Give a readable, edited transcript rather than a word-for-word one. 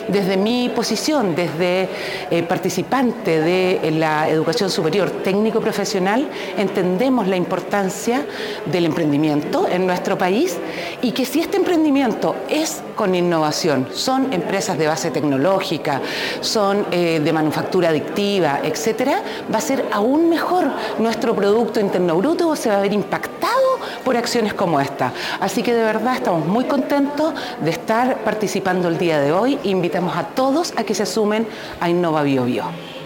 desde mi posición, desde participante de la educación superior técnico-profesional, entendemos la importancia del emprendimiento en nuestro país y que si este emprendimiento es con innovación, son empresas de base tecnológica, son de manufactura adictiva, etcétera, va a ser aún mejor nuestro Producto Interno Bruto, se va a ver impactado por acciones como esta. Así que de verdad estamos muy contentos de estar participando el día de hoy. Invitamos a todos a que se sumen a Innova Bio Bio.